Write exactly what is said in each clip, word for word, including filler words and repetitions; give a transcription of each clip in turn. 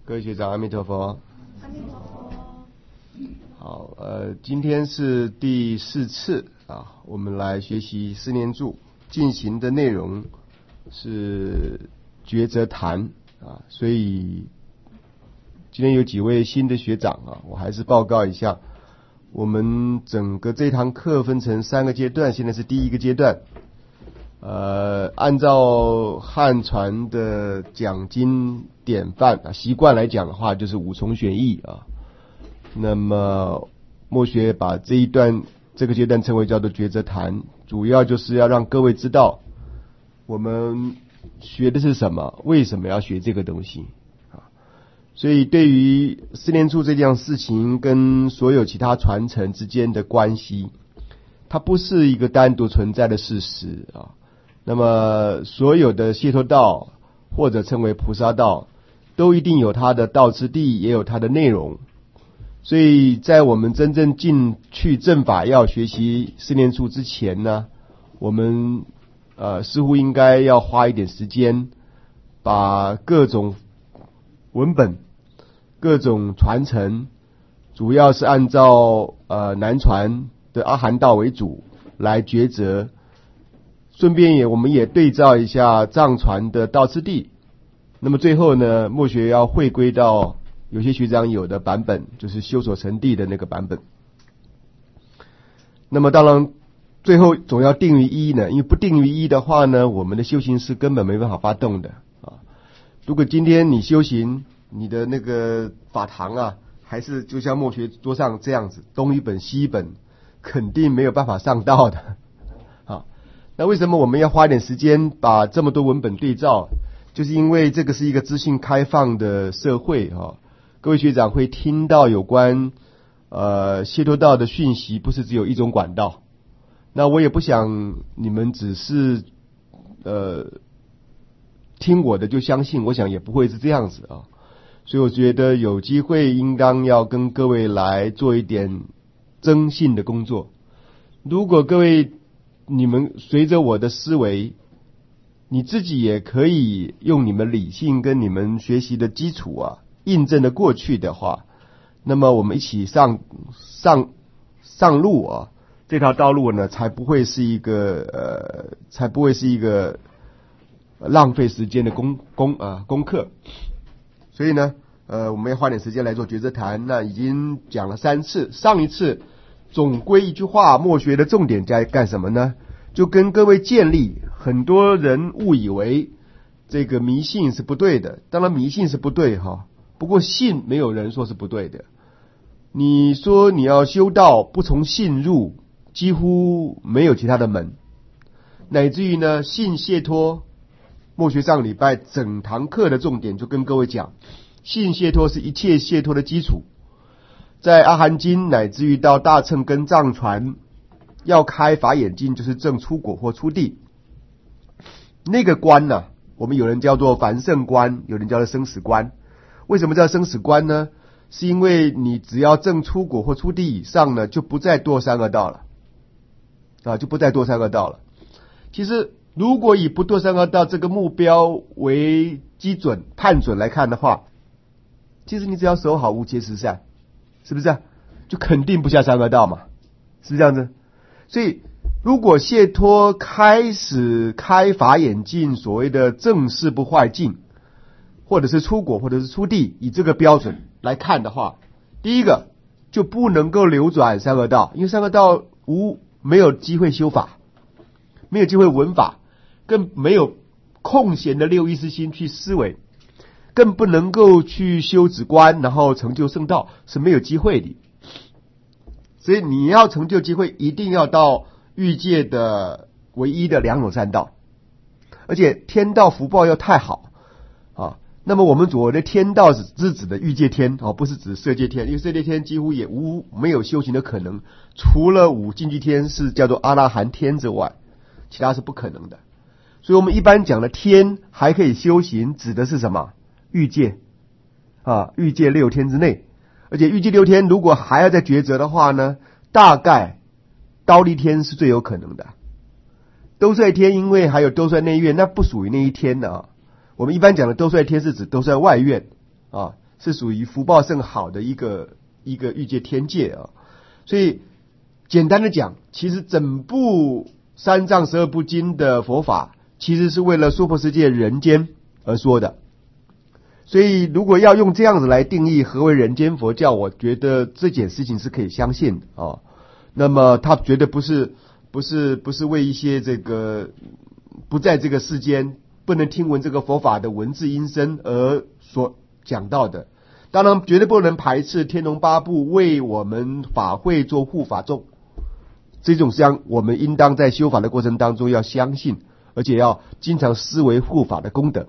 各位学长，阿弥陀佛。 阿弥陀佛。 好，呃，今天是第四次啊，我们来学习四念住，进行的内容是抉择谈啊，所以今天有几位新的学长啊，我还是报告一下，我们整个这堂课分成三个阶段，现在是第一个阶段。呃，按照汉传的讲经典范啊习惯来讲的话，就是五重选义啊。那么墨学把这一段这个阶段称为叫做抉择谈，主要就是要让各位知道我们学的是什么，为什么要学这个东西啊。所以对于四念处这件事情跟所有其他传承之间的关系，它不是一个单独存在的事实啊。那么所有的解脱道或者称为菩萨道，都一定有它的道次第，也有它的内容。所以在我们真正进去正法要学习四念处之前呢，我们呃似乎应该要花一点时间，把各种文本、各种传承，主要是按照呃南传的阿含道为主来抉择。顺便也我们也对照一下藏传的道次第。那么最后呢，墨学要回归到有些学长有的版本，就是修所成地的那个版本。那么当然最后总要定于一呢，因为不定于一的话呢，我们的修行是根本没办法发动的啊。如果今天你修行，你的那个法堂啊，还是就像墨学桌上这样子，东一本西一本，肯定没有办法上道的。那为什么我们要花一点时间把这么多文本对照？就是因为这个是一个资讯开放的社会哈，各位学长会听到有关呃解脱道的讯息，不是只有一种管道。那我也不想你们只是呃听我的就相信，我想也不会是这样子啊。所以我觉得有机会应当要跟各位来做一点征信的工作。如果各位你们随着我的思维，你自己也可以用你们理性跟你们学习的基础啊，印证的过去的话，那么我们一起上上上路啊，这条道路呢，才不会是一个呃，才不会是一个浪费时间的功功啊功课。所以呢，呃，我们要花点时间来做抉择谈。那已经讲了三次，上一次。总归一句话，墨学的重点在干什么呢？就跟各位建立，很多人误以为这个迷信是不对的，当然迷信是不对哈，不过信没有人说是不对的。你说你要修道，不从信入，几乎没有其他的门，乃至于呢，信解脱，墨学上礼拜整堂课的重点就跟各位讲，信解脱是一切解脱的基础。在阿含经乃至于到大乘跟藏传，要开法眼境就是证出果或出地。那个关呢、啊，我们有人叫做凡圣关，有人叫做生死关。为什么叫生死关呢？是因为你只要证出果或出地以上呢，就不再堕三恶道了啊，就不再堕三恶道了。其实如果以不堕三恶道这个目标为基准判准来看的话，其实你只要守好无戒十善，是不是啊？就肯定不下三恶道嘛，是这样子。所以如果解脱开始开法眼境，所谓的正事不坏境，或者是出果或者是出地，以这个标准来看的话，第一个就不能够流转三恶道，因为三恶道无没有机会修法，没有机会闻法，更没有空闲的六意识心去思维，更不能够去修止观，然后成就圣道，是没有机会的。所以你要成就机会，一定要到欲界的唯一的两种善道，而且天道福报要太好啊。那么我们所谓的天道是指指的欲界天啊，不是指色界天，因为色界天几乎也无没有修行的可能，除了五净居天是叫做阿拉含天之外，其他是不可能的。所以我们一般讲的天还可以修行，指的是什么？欲界啊，欲界六天之内。而且欲界六天如果还要再抉择的话呢，大概忉利天是最有可能的。兜率天因为还有兜率内院，那不属于那一天的啊。我们一般讲的兜率天是指兜率外院啊， 是属于福报甚好的一个一个欲界天界啊。所以简单的讲，其实整部三藏十二部经的佛法，其实是为了娑婆世界人间而说的。所以如果要用这样子来定义何为人间佛教，我觉得这件事情是可以相信的啊。那么它绝对不是不是不是为一些这个不在这个世间不能听闻这个佛法的文字音声而所讲到的。当然绝对不能排斥天龙八部为我们法会做护法众，这种相我们应当在修法的过程当中要相信，而且要经常思维护法的功德。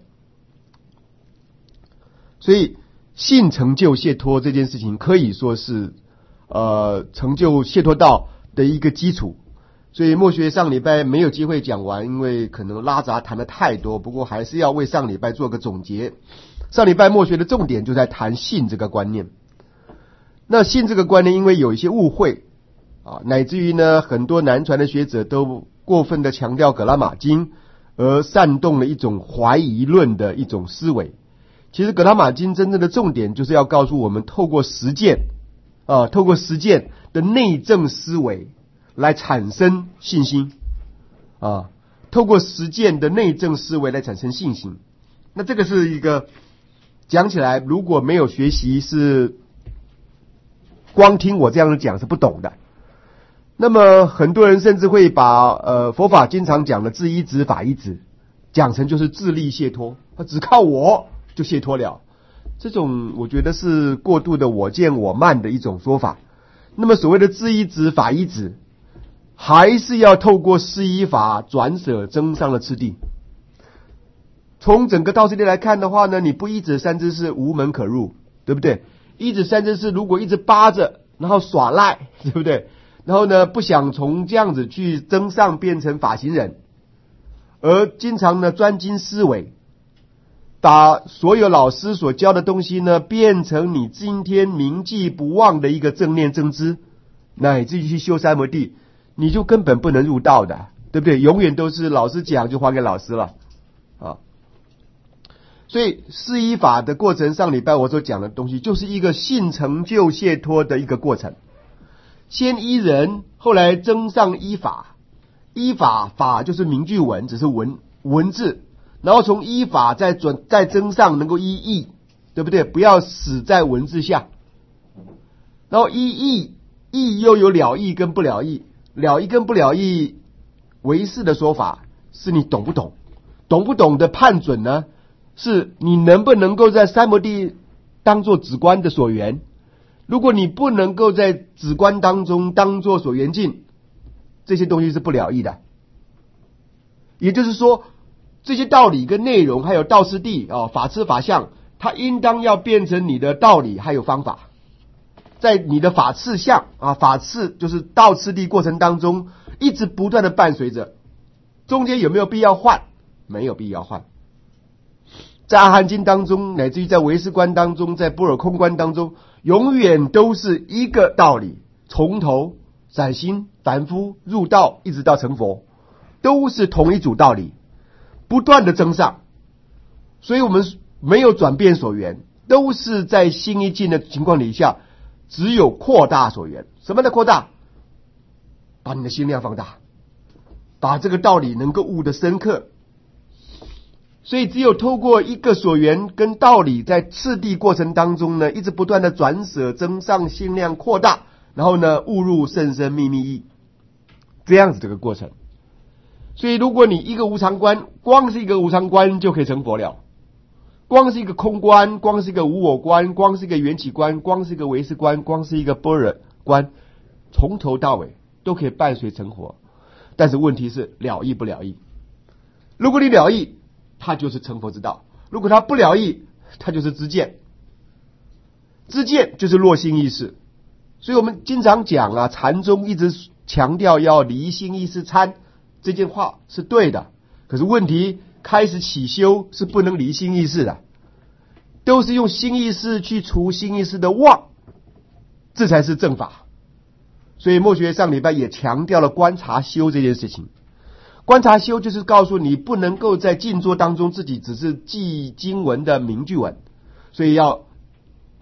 所以信成就解脱这件事情可以说是呃成就解脱道的一个基础。所以默学上礼拜没有机会讲完，因为可能拉杂谈的太多，不过还是要为上礼拜做个总结。上礼拜默学的重点就在谈信这个观念。那信这个观念因为有一些误会啊，乃至于呢很多南传的学者都过分的强调葛拉玛经，而煽动了一种怀疑论的一种思维。其实葛拉玛经真正的重点就是要告诉我们，透过实践啊，透过实践的内证思维来产生信心啊，透过实践的内证思维来产生信心。那这个是一个讲起来如果没有学习，是光听我这样讲是不懂的。那么很多人甚至会把呃佛法经常讲的自依止法依止讲成就是自力解脱，他只靠我就解脱了。这种我觉得是过度的我见我慢的一种说法。那么所谓的自依止法依止，还是要透过施依法转舍增上的次第。从整个道次第来看的话呢，你不依止三知识无门可入，对不对？依止三知识如果一直扒着然后耍赖，对不对？然后呢不想从这样子去增上变成法行人，而经常呢专精思维，把所有老师所教的东西呢变成你今天铭记不忘的一个正念正知，乃至于去修三摩地，你就根本不能入道的，对不对？永远都是老师讲就还给老师了啊。所以施依法的过程，上礼拜我所讲的东西就是一个信成就解脱的一个过程。先依人，后来增上依法，依法法就是名句文，只是文文字，然后从依法再转再增上能够依义，对不对？不要死在文字下。然后依义，义又有了义跟不了义，了义跟不了义，唯识的说法是你懂不懂，懂不懂的判准呢，是你能不能够在三摩地当作止观的所缘。如果你不能够在止观当中当作所缘境，这些东西是不了义的。也就是说，这些道理跟内容还有道次第啊、法次法相，它应当要变成你的道理还有方法，在你的法次相啊，法次就是道次第过程当中一直不断的伴随着，中间有没有必要换？没有必要换。在阿含经当中，乃至于在唯识观当中，在般若空观当中，永远都是一个道理，从头崭新凡夫入道一直到成佛，都是同一组道理，不断的增上。所以我们没有转变所缘，都是在心一境的情况底下，只有扩大所缘。什么的扩大？把你的心量放大，把这个道理能够悟得深刻。所以只有透过一个所缘跟道理，在次第过程当中呢，一直不断的转舍增上心量扩大，然后呢悟入甚深秘密义，这样子这个过程。所以如果你一个无常观，光是一个无常观就可以成佛了，光是一个空观，光是一个无我观，光是一个缘起观，光是一个唯识观，光是一个般若观，从头到尾都可以伴随成佛。但是问题是了义不了义。如果你了义，它就是成佛之道；如果它不了义，它就是知见。知见就是落心意识。所以我们经常讲啊，禅宗一直强调要离心意识参，这件话是对的。可是问题，开始起修是不能离心意识的，都是用心意识去除心意识的妄，这才是正法。所以默学上礼拜也强调了观察修这件事情。观察修就是告诉你不能够在静坐当中自己只是记经文的名句文，所以要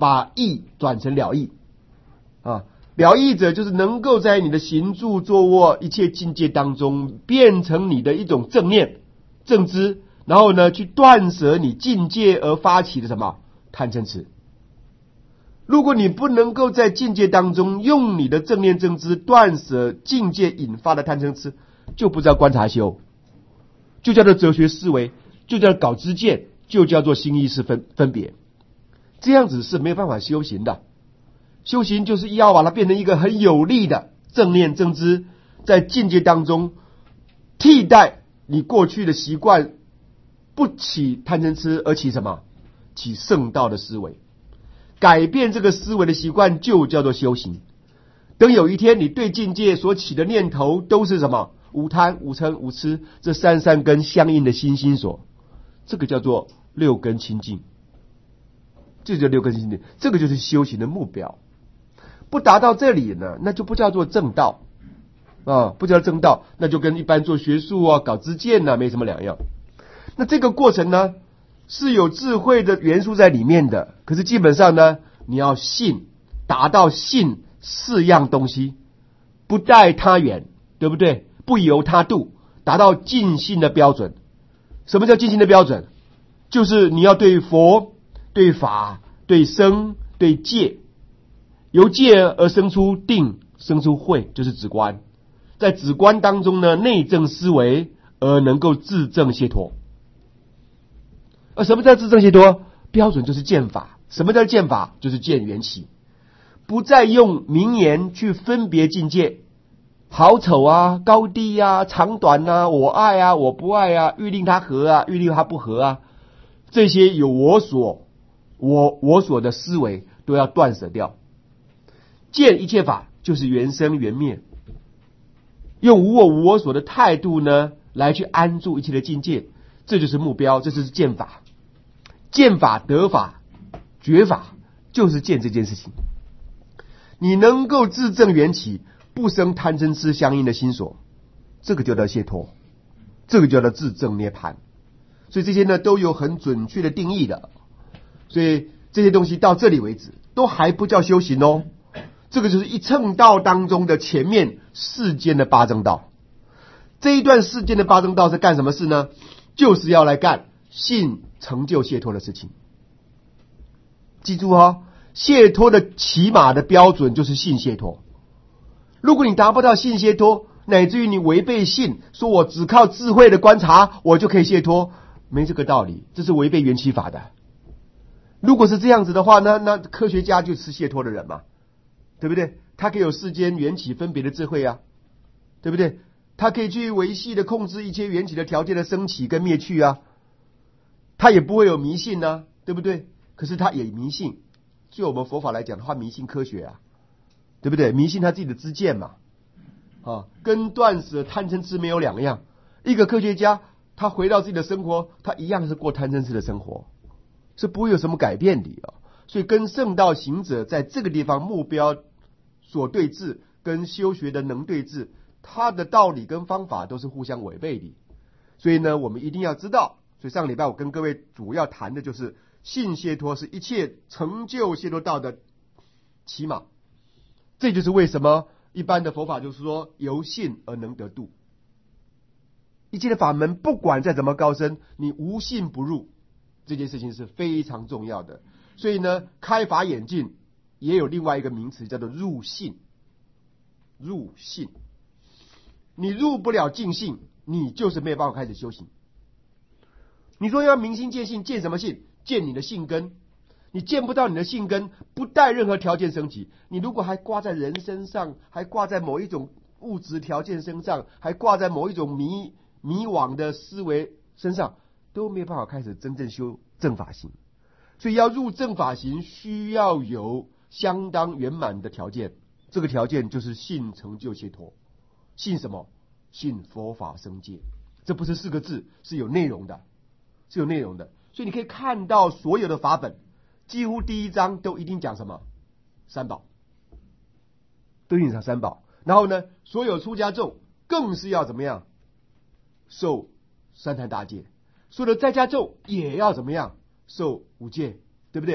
把义转成了义啊。了义者就是能够在你的行住坐卧一切境界当中变成你的一种正念正知，然后呢去断舍你境界而发起的什么贪嗔痴。如果你不能够在境界当中用你的正念正知断舍境界引发的贪嗔痴，就不叫观察修，就叫做哲学思维，就叫做搞知见，就叫做心意识分分别。这样子是没有办法修行的。修行就是要把它变成一个很有力的正念正知，在境界当中替代你过去的习惯，不起贪嗔痴，而起什么？起圣道的思维。改变这个思维的习惯就叫做修行。等有一天你对境界所起的念头都是什么？无贪无嗔无痴，这三三根相应的心心所，这个叫做六根清净，这就叫六根清净，这个就是修行的目标。不达到这里呢，那就不叫做正道啊，不叫正道，那就跟一般做学术啊、搞知见啊没什么两样。那这个过程呢，是有智慧的元素在里面的，可是基本上呢，你要信，达到信四样东西，不待他远，对不对？不由他度，达到尽信的标准。什么叫尽信的标准？就是你要对佛、对法、对僧、对戒，由戒而生出定，生出慧，就是止观。在止观当中呢，内证思维而能够自证解脱。而什么叫自证解脱？标准就是见法。什么叫见法？就是见缘起，不再用名言去分别境界，好丑啊、高低啊、长短啊、我爱啊、我不爱啊、欲令他合啊、欲令他不合啊，这些有我所、我我所的思维都要断舍掉。见一切法就是缘生缘灭，用无我无我所的态度呢，来去安住一切的境界，这就是目标，这就是见法。见法得法觉法，就是见这件事情。你能够自证缘起，不生贪嗔痴相应的心所，这个叫做解脱，这个叫做自证涅槃。所以这些呢都有很准确的定义的，所以这些东西到这里为止都还不叫修行哦。这个就是一乘道当中的前面世间的八正道。这一段世间的八正道是干什么事呢？就是要来干信成就解脱的事情。记住哦，解脱的起码的标准就是信解脱。如果你达不到信解脱，乃至于你违背信，说我只靠智慧的观察我就可以解脱，没这个道理，这是违背缘起法的。如果是这样子的话呢，那科学家就是解脱的人嘛，对不对？他可以有世间缘起分别的智慧啊，对不对？他可以去维系的控制一切缘起的条件的升起跟灭去啊，他也不会有迷信啊，对不对？可是他也迷信，就我们佛法来讲的话，迷信科学啊，对不对？迷信他自己的知见嘛，啊，跟断舍贪嗔痴没有两样。一个科学家他回到自己的生活，他一样是过贪嗔痴的生活，是不会有什么改变的啊。所以跟圣道行者在这个地方目标所对峙，跟修学的能对峙，他的道理跟方法都是互相违背的。所以呢，我们一定要知道。所以上个礼拜我跟各位主要谈的就是信解脱是一切成就解脱道的起码。这就是为什么一般的佛法就是说由信而能得度。一切的法门不管再怎么高深，你无信不入，这件事情是非常重要的。所以呢，开法眼镜也有另外一个名词叫做入信。入信，你入不了净信，你就是没有办法开始修行。你说要明心见性，见什么性？见你的性根。你见不到你的性根，不带任何条件升起。你如果还挂在人身上，还挂在某一种物质条件身上，还挂在某一种迷迷惘的思维身上，都没有办法开始真正修正法行。所以要入正法行，需要有相当圆满的条件。这个条件就是信成就解脱。信什么？信佛法僧戒。这不是四个字，是有内容的，是有内容的。所以你可以看到所有的法本，几乎第一章都一定讲什么？三宝，都一定讲三宝。然后呢，所有出家众更是要怎么样？受三坛大戒。所有的在家众也要怎么样？受五戒，对不对？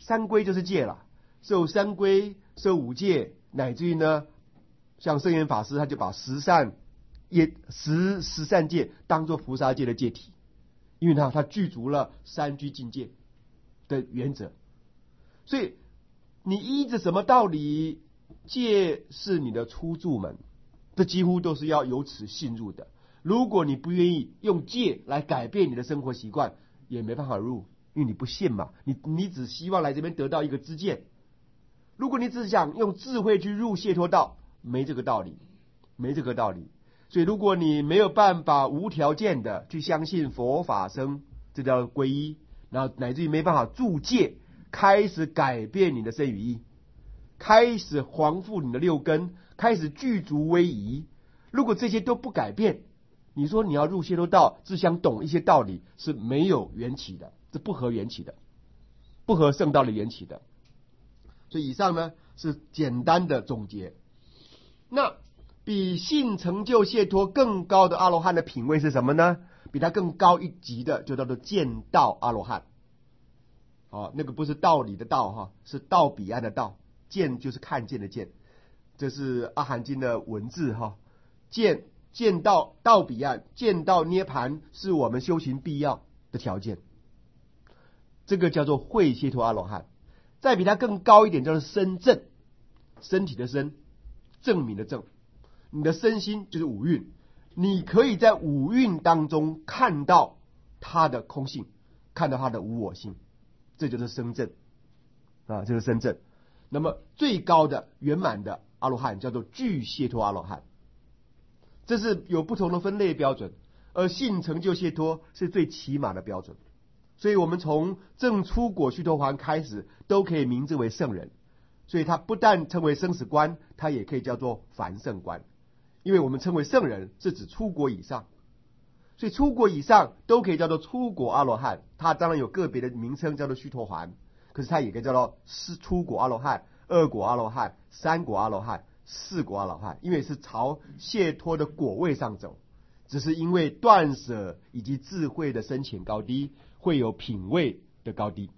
三归就是戒了，受三归、受五戒，乃至于呢，像圣严法师他就把十善业、十十善戒当作菩萨戒的戒体，因为他他具足了三居境界的原则。所以你依着什么道理，戒是你的出入门，这几乎都是要由此信入的。如果你不愿意用戒来改变你的生活习惯，也没办法入，因为你不信嘛，你你只希望来这边得到一个知见。如果你只想用智慧去入解脱道，没这个道理，没这个道理。所以如果你没有办法无条件的去相信佛法僧，这叫皈依，然后乃至于没办法住戒，开始改变你的身语意，开始还复你的六根，开始具足威仪，如果这些都不改变，你说你要入解脱道，只想懂一些道理，是没有缘起的，是不合缘起的，不合圣道的缘起的。所以以上呢是简单的总结。那比性成就解脱更高的阿罗汉的品位是什么呢？比他更高一级的就叫做见道阿罗汉。哦，那个不是道理的道哈，是道彼岸的道，见就是看见的见，这是阿含经的文字哈。见见到道彼岸，见到涅盘是我们修行必要的条件，这个叫做慧解脱阿罗汉。再比他更高一点叫做身证，身体的身，证明的证，你的身心就是五蕴，你可以在五蕴当中看到它的空性，看到它的无我性，这就是身证啊，这是身证。那么最高的圆满的阿罗汉叫做具解脱阿罗汉，这是有不同的分类标准，而性成就解脱是最起码的标准。所以我们从正出果须陀洹开始都可以名字为圣人，所以他不但称为生死观，他也可以叫做凡圣观，因为我们称为圣人是指出果以上，所以出果以上都可以叫做出果阿罗汉。他当然有个别的名称叫做须陀洹，可是他也可以叫做是出果阿罗汉、二果阿罗汉、三果阿罗汉、四果阿罗汉，因为是朝解脱的果位上走，只是因为断舍以及智慧的深浅高低，会有品位的高低。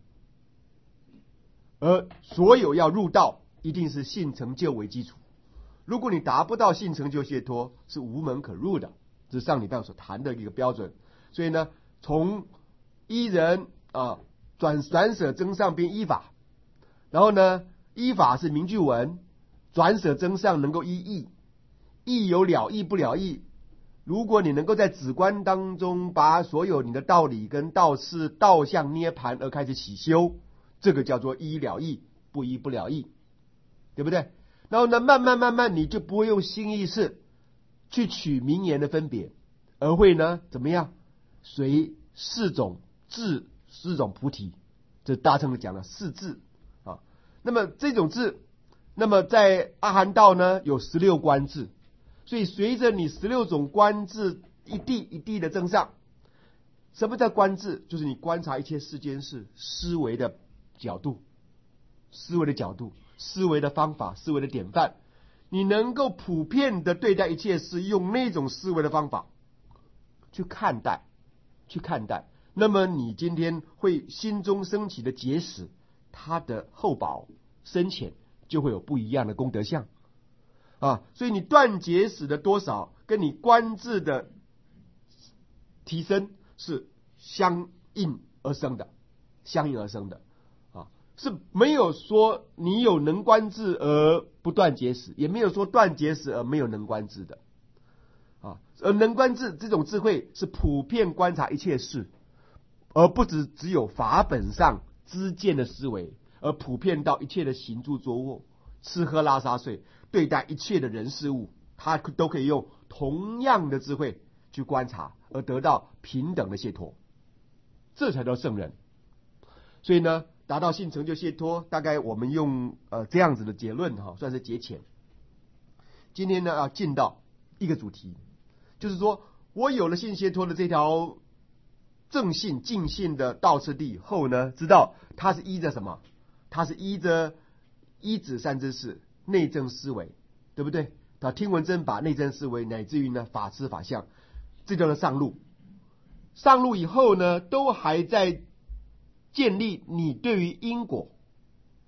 而所有要入道，一定是性成就为基础。如果你达不到性成就解脱，是无门可入的，这是上礼拜所谈的一个标准。所以呢，从依人啊转转舍增上变依法，然后呢，依法是名句文，转舍增上能够依义，义有了义不了义。如果你能够在止观当中把所有你的道理跟道事道向涅盘而开始起修，这个叫做依了义，不依不了义，对不对？然后呢，慢慢慢慢你就不会用心意识去取名言的分别，而会呢怎么样？随四种智，四种菩提，这大乘讲的四智啊。那么这种智，那么在阿含道呢有十六观智。所以随着你十六种观智一地一地的增上，什么叫观智？就是你观察一切世间事思维的角度，思维的角度，思维的方法，思维的典范，你能够普遍的对待一切事，用那种思维的方法去看待，去看待，那么你今天会心中升起的结识，它的厚薄深浅就会有不一样的功德相啊。所以你断结使的多少跟你观智的提升是相应而生的，相应而生的啊，是没有说你有能观智而不断结使，也没有说断结使而没有能观智的啊。而能观智这种智慧是普遍观察一切事，而不只只有法本上知见的思维，而普遍到一切的行住坐卧、吃喝拉撒睡，对待一切的人事物，他都可以用同样的智慧去观察，而得到平等的解脱，这才叫圣人。所以呢，达到性成就解脱，大概我们用呃这样子的结论哈，算是节浅。今天呢，要进到一个主题，就是说我有了性解脱的这条正信净信的道次第以后呢，知道它是依着什么？它是依着依止善知识、内证思维，对不对？他听闻正法、内证思维，乃至于呢法思法相，这叫做上路。上路以后呢，都还在建立你对于因果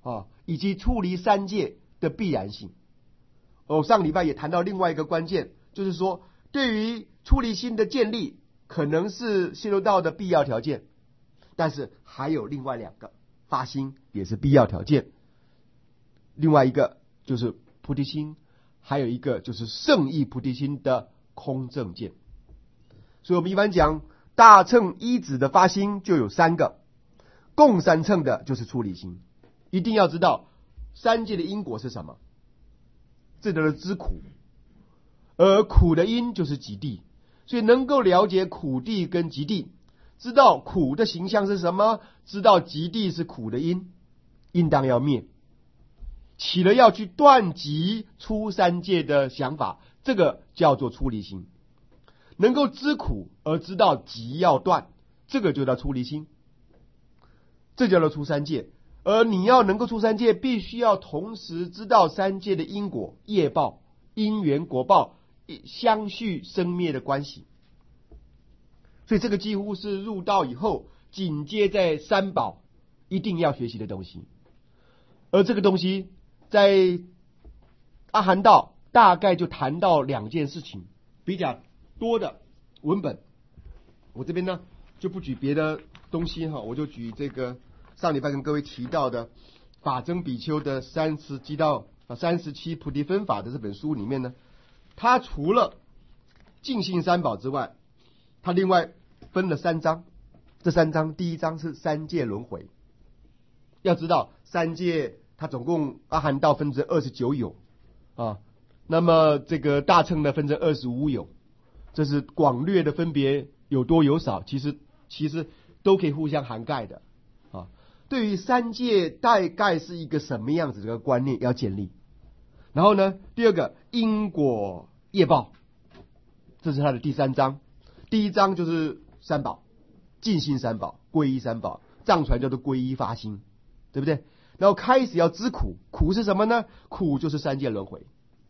啊，以及处离三界的必然性。哦，上礼拜也谈到另外一个关键，就是说对于出离心的建立，可能是谢罗道的必要条件，但是还有另外两个，发心也是必要条件。另外一个就是菩提心，还有一个就是圣意菩提心的空正见。所以我们一般讲大乘依止的发心就有三个，共三乘的就是出离心。一定要知道三界的因果是什么，这叫做知苦，而苦的因就是极地，所以能够了解苦地跟极地，知道苦的形象是什么，知道极地是苦的因，应当要灭，起了要去断极出三界的想法，这个叫做出离心。能够知苦而知道极要断，这个就叫出离心，这叫做出三界。而你要能够出三界，必须要同时知道三界的因果、业报、因缘果报相续生灭的关系。所以这个几乎是入道以后紧接在三宝一定要学习的东西。而这个东西在阿含道大概就谈到两件事情比较多的文本。我这边呢就不举别的东西哈，我就举这个上礼拜跟各位提到的法僧比丘的三十七道啊三十七菩提分法的这本书里面呢，它除了净信三宝之外，它另外分了三章。这三章，第一章是三界轮回。要知道三界它总共阿含道分成二十九有啊，那么这个大乘的分成二十五有，这是广略的分别有多有少，其实其实都可以互相涵盖的啊。对于三界大概是一个什么样子这个观念要建立。然后呢，第二个因果业报，这是它的第三章。第一章就是三宝，净信三宝、皈依三宝，藏传叫做皈依发心，对不对？然后开始要知苦，苦是什么呢？苦就是三界轮回。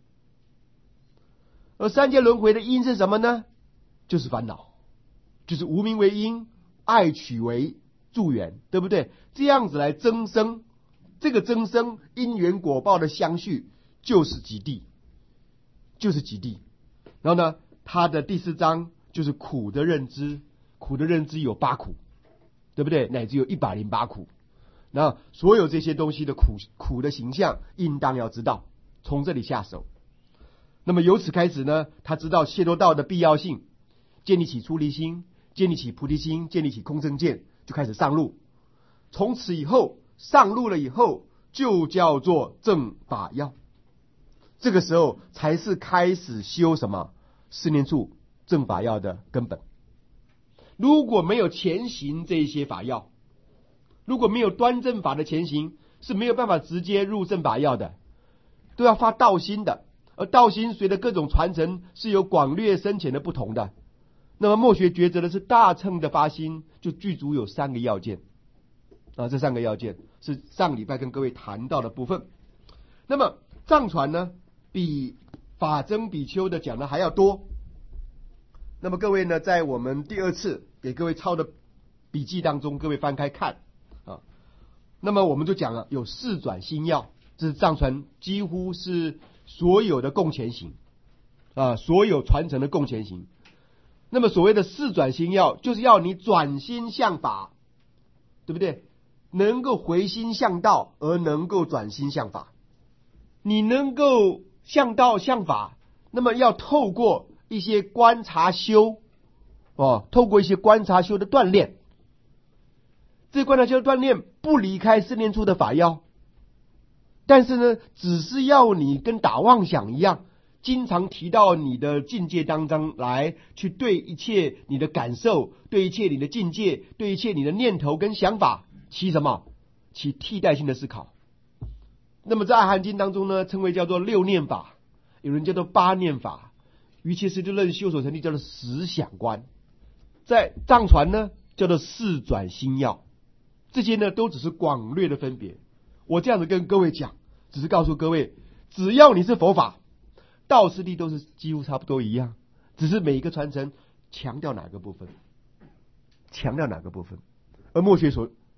而三界轮回的因是什么呢？就是烦恼，就是无明为因，爱取为助缘，对不对？这样子来增生，这个增生因缘果报的相续就是极地，就是极地。然后呢，它的第四章就是苦的认知，苦的认知有八苦，对不对？乃至有一百零八苦。然后所有这些东西的苦苦的形象，应当要知道，从这里下手。那么由此开始呢，他知道谢多道的必要性，建立起出离心，建立起菩提心，建立起空正见，就开始上路。从此以后上路了以后，就叫做正法要。这个时候才是开始修什么四念处正法要的根本。如果没有前行这些法要，如果没有端正法的前行，是没有办法直接入正法要的，都要发道心的。而道心随着各种传承是有广略深浅的不同的。那么末学抉择的是大乘的发心，就具足有三个要件啊，这三个要件是上礼拜跟各位谈到的部分。那么藏传呢，比法僧比丘的讲的还要多。那么各位呢，在我们第二次给各位抄的笔记当中，各位翻开看啊。那么我们就讲了有四转心要，这是藏传几乎是所有的共前行啊，所有传承的共前行。那么所谓的四转心要，就是要你转心向法，对不对？能够回心向道，而能够转心向法。你能够向道向法，那么要透过一些观察修哦，透过一些观察修的锻炼。这观察修的锻炼不离开四念处的法要，但是呢，只是要你跟打妄想一样，经常提到你的境界当中来，去对一切你的感受，对一切你的境界，对一切你的念头跟想法起什么？起替代性的思考。那么在阿含经当中呢，称为叫做六念法，有人叫做八念法，于其实就论修所成立叫做十想观。在藏传呢，叫做四转心要。这些呢，都只是广略的分别。我这样子跟各位讲，只是告诉各位，只要你是佛法，道次第都是几乎差不多一样，只是每一个传承强调哪个部分，强调哪个部分。而末学所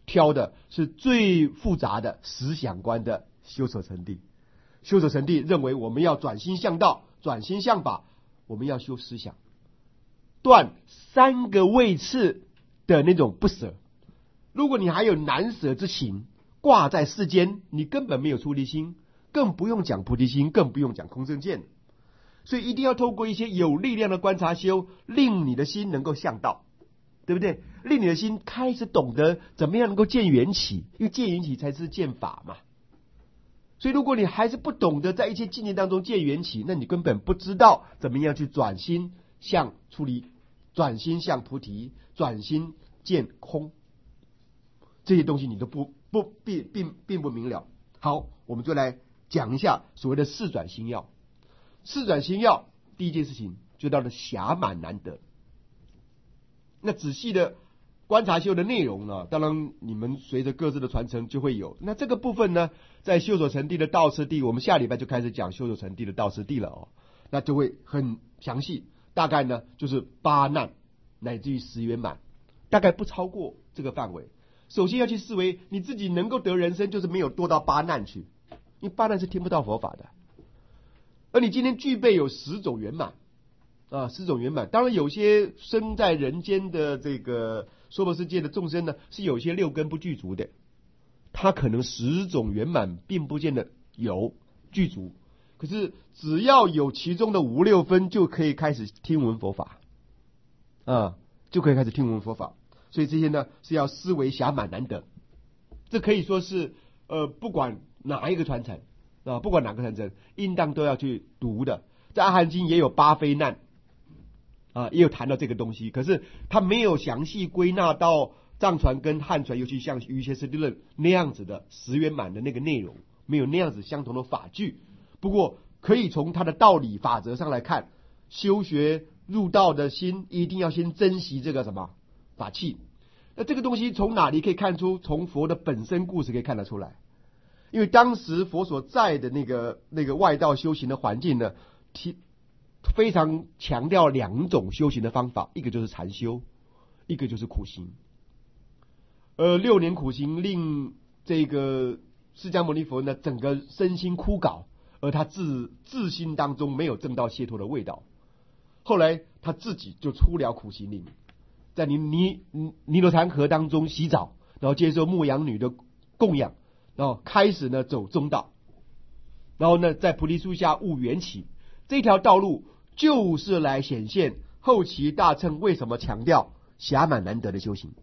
挑的是最复杂的思想观的修手成地。修手成地认为我们要转心向道，转心向法，我们要修思想，断三个位次的那种不舍。如果你还有难舍之情挂在世间，你根本没有出离心，更不用讲菩提心，更不用讲空正见。所以一定要透过一些有力量的观察修，令你的心能够向道，对不对？令你的心开始懂得怎么样能够见缘起，因为见缘起才是见法嘛。所以如果你还是不懂得在一切境界当中见缘起，那你根本不知道怎么样去转心向出离，转心向菩提，转心见空，这些东西你都不不并并并不明了。好，我们就来讲一下所谓的四转心要。四转心要第一件事情就到了暇满难得。那仔细的观察修的内容呢，当然你们随着各自的传承就会有。那这个部分呢，在修所成地的道次第，我们下礼拜就开始讲修所成地的道次第了哦，那就会很详细，大概呢就是八难乃至于十圆满，大概不超过这个范围。首先要去思维你自己能够得人生，就是没有堕到八难去，因为八难是听不到佛法的。而你今天具备有十种圆满啊，十种圆满。当然有些生在人间的这个娑婆世界的众生呢，是有些六根不具足的，他可能十种圆满并不见得有具足，可是只要有其中的五六分，就可以开始听闻佛法啊，就可以开始听闻佛法。所以这些呢是要思维暇满难得，这可以说是呃不管哪一个传承啊，不管哪个传承，应当都要去读的。在阿含经也有八非难啊，也有谈到这个东西，可是他没有详细归纳到藏传跟汉传，尤其像瑜伽师地论那样子的十圆满的那个内容，没有那样子相同的法句。不过可以从他的道理法则上来看，修学入道的心一定要先珍惜这个什么法器。那这个东西从哪里可以看出？从佛的本身故事可以看得出来。因为当时佛所在的那个那个外道修行的环境呢，提非常强调两种修行的方法，一个就是禅修，一个就是苦行。呃，六年苦行令这个释迦牟尼佛呢，整个身心枯槁，而他自自心当中没有证到解脱的味道。后来他自己就出了苦行令，在尼尼尼罗潭河当中洗澡，然后接受牧羊女的供养，然后开始呢走中道，然后呢在菩提树下悟缘起。这条道路就是来显现后期大乘为什么强调暇满难得的修行。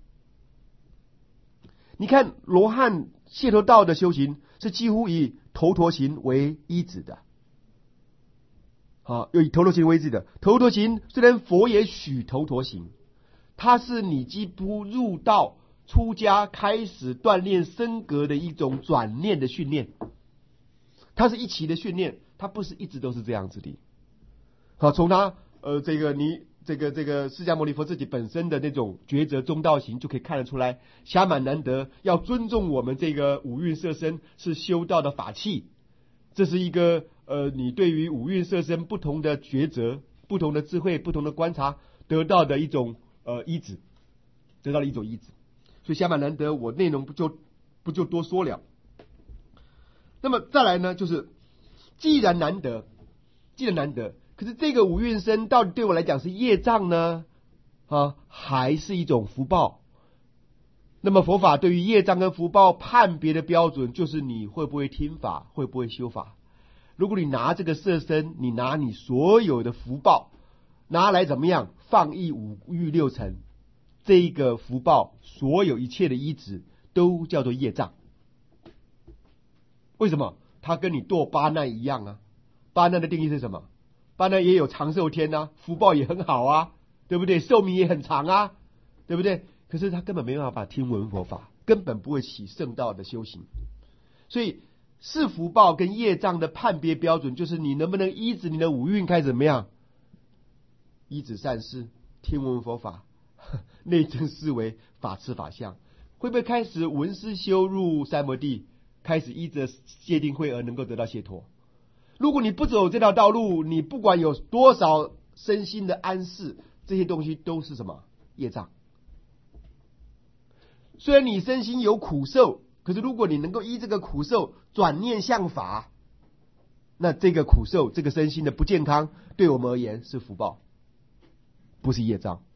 你看罗汉解脱道的修行是几乎以头陀行为依止的，好，又以头陀行为依止的。头陀行虽然佛也许头陀行，它是你几乎入道出家开始锻炼身格的一种转念的训练，它是一期的训练，它不是一直都是这样子的。好，从他呃这个你这个这个释迦牟尼佛自己本身的那种抉择中道行就可以看得出来，暇满难得，要尊重我们这个五蕴色身是修道的法器，这是一个呃你对于五蕴色身不同的抉择、不同的智慧、不同的观察得到的一种呃依止，得到了一种依止。所以暇满难得，我内容不就不就多说了。那么再来呢，就是既然难得，既然难得。可是这个五蕴身到底对我来讲是业障呢，啊，还是一种福报？那么佛法对于业障跟福报判别的标准，就是你会不会听法，会不会修法。如果你拿这个色身，你拿你所有的福报拿来怎么样放逸五欲六尘，这个福报所有一切的依止都叫做业障。为什么？它跟你堕八难一样啊。八难的定义是什么？八难也有长寿天啊，福报也很好啊，对不对？寿命也很长啊，对不对？可是他根本没办法听闻佛法，根本不会起圣道的修行。所以是福报跟业障的判别标准，就是你能不能依止你的五蕴开始怎么样，依止善事，听闻佛法，内证思维，法持法相，会不会开始闻思修入三摩地，开始依着戒定慧而能够得到解脱？如果你不走这条道路，你不管有多少身心的安适，这些东西都是什么业障。 虽然你身心有苦受，可是如果你能够依这个苦受转念向法，那这个苦受，这个身心的不健康，对我们而言是福报，不是业障。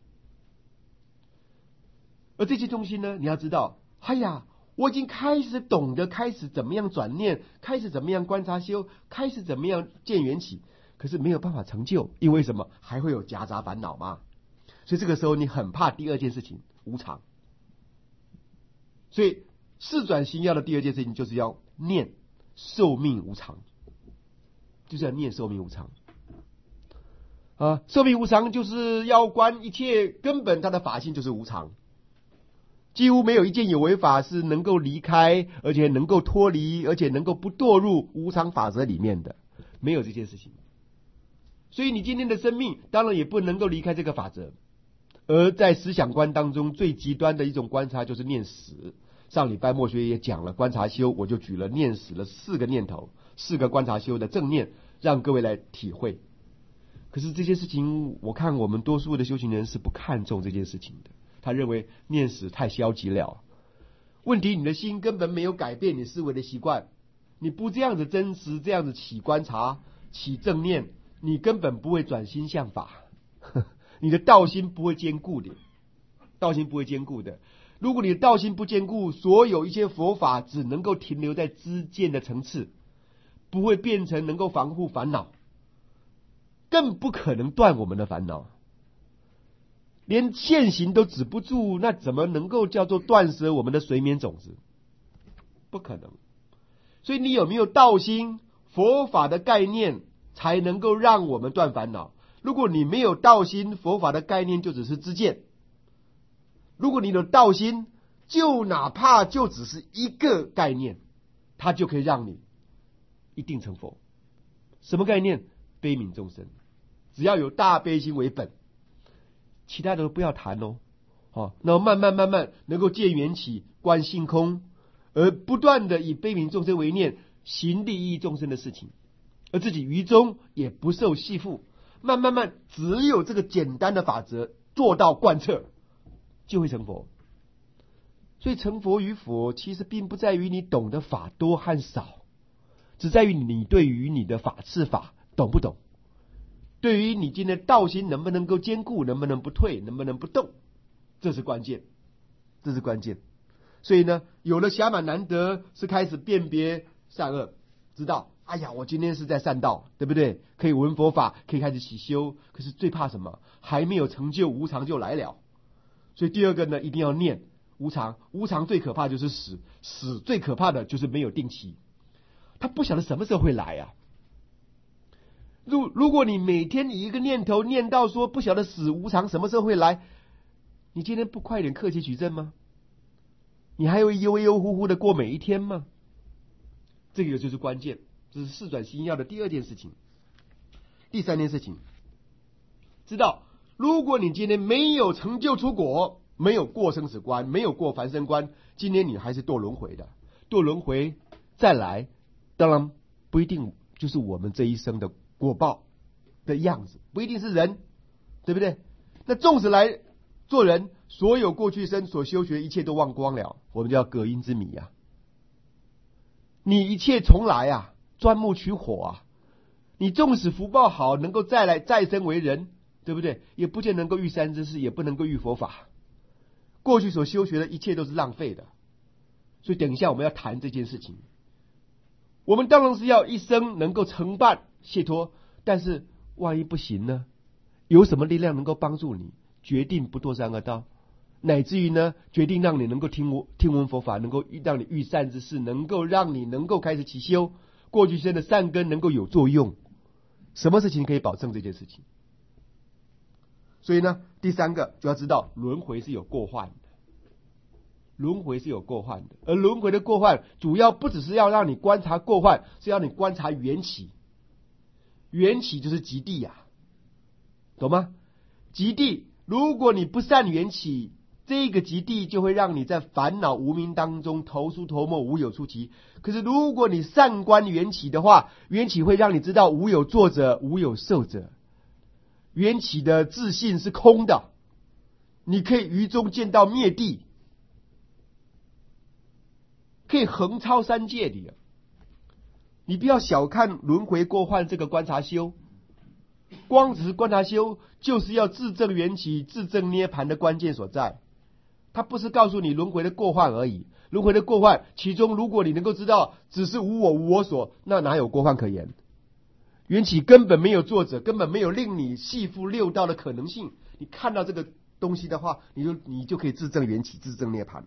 而这些东西呢，你要知道，哎呀，我已经开始懂得开始怎么样转念，开始怎么样观察修，开始怎么样见缘起，可是没有办法成就，因为什么？还会有夹杂烦恼嘛。所以这个时候你很怕第二件事情无常。所以四转心要的第二件事情就是要念寿命无常，就是要念寿命无常啊！寿命无常就是要观一切根本，它的法性就是无常，几乎没有一件有为法是能够离开，而且能够脱离，而且能够不堕入无常法则里面的，没有这件事情。所以你今天的生命当然也不能够离开这个法则。而在思想观当中，最极端的一种观察就是念死。上礼拜墨学也讲了观察修，我就举了念死了四个念头，四个观察修的正念，让各位来体会。可是这些事情，我看我们多数的修行人是不看重这件事情的，他认为念死太消极了。问题你的心根本没有改变你思维的习惯，你不这样子真实，这样子起观察，起正念，你根本不会转心向法。你的道心不会坚固的，道心不会坚固的。如果你的道心不坚固，所有一些佛法只能够停留在知见的层次，不会变成能够防护烦恼，更不可能断我们的烦恼。连现行都止不住，那怎么能够叫做断舍我们的随眠种子？不可能。所以你有没有道心，佛法的概念才能够让我们断烦恼。如果你没有道心，佛法的概念就只是知见。如果你有道心，就哪怕就只是一个概念，它就可以让你一定成佛。什么概念？悲悯众生，只要有大悲心为本，其他的都不要谈哦。好，那慢慢慢慢能够见缘起，观性空，而不断的以悲悯众生为念，行利益众生的事情，而自己于中也不受系缚。慢慢慢，只有这个简单的法则做到贯彻，就会成佛。所以成佛与否，其实并不在于你懂得法多和少，只在于你对于你的法次法懂不懂，对于你今天的道心能不能够坚固，能不能不退，能不能不动，这是关键，这是关键。所以呢，有了暇满难得，是开始辨别善恶，知道哎呀，我今天是在善道，对不对？可以闻佛法，可以开始起修。可是最怕什么？还没有成就，无常就来了。所以第二个呢，一定要念无常。无常最可怕就是死，死最可怕的就是没有定期，他不晓得什么时候会来啊。如如果你每天以一个念头念到说不晓得死无常什么时候会来，你今天不快点克己取证吗？你还会悠悠乎乎的过每一天吗？这个就是关键。这是四转心要的第二件事情。第三件事情，知道如果你今天没有成就出果，没有过生死关，没有过凡生关，今天你还是堕轮回的。堕轮回再来，当然不一定就是我们这一生的果报的样子，不一定是人，对不对？那纵使来做人，所有过去生所修学一切都忘光了，我们叫隔阴之谜啊。你一切重来啊，钻木取火啊！你纵使福报好，能够再来再生为人，对不对？也不见能够遇三知识，也不能够遇佛法。过去所修学的一切都是浪费的。所以等一下我们要谈这件事情。我们当然是要一生能够承办解脱，但是万一不行呢？有什么力量能够帮助你决定不堕三恶道？乃至于呢，决定让你能够听闻听闻佛法，能够让你遇善之事，能够让你能够开始起修，过去生的善根能够有作用。什么事情可以保证这件事情？所以呢，第三个就要知道轮回是有过患的，轮回是有过患的，而轮回的过患主要不只是要让你观察过患，是要你观察缘起。缘起就是极地呀、啊，懂吗？极地，如果你不善缘起，这个极地就会让你在烦恼无明当中投疏投没，无有出期。可是如果你善观缘起的话，缘起会让你知道无有作者，无有受者。缘起的自信是空的，你可以于中见到灭地。 可以横超三界的。你不要小看轮回过患这个观察修，光只是观察修，就是要自证缘起、自证涅盘的关键所在。它不是告诉你轮回的过患而已，轮回的过患，其中如果你能够知道只是无我无我所，那哪有过患可言？缘起根本没有作者，根本没有令你系缚六道的可能性。你看到这个东西的话，你就你就可以自证缘起，自证涅盘。